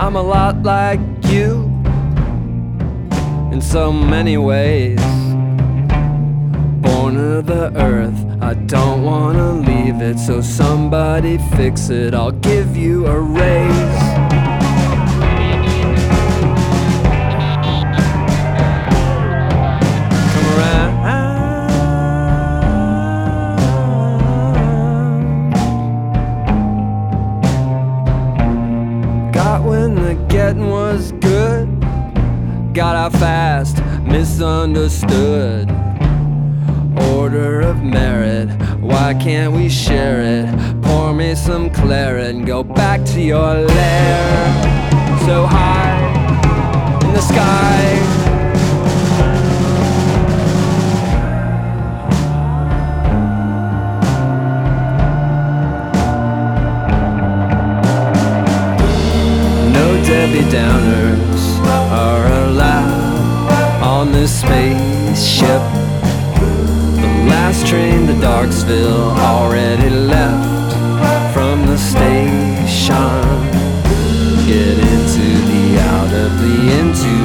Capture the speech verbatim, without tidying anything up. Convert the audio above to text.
I'm a lot like you in so many ways. Born of the earth, I don't wanna leave it, so somebody fix it, I'll give you a raise. Come around. Got when the getting was good, got out fast, misunderstood. Order of merit, why can't we share it? Pour me some claret and go back to your lair. So high in the sky, no Debbie Downers are allowed on this spaceship. Last train to Darksville already left from the station. Get into the out of the into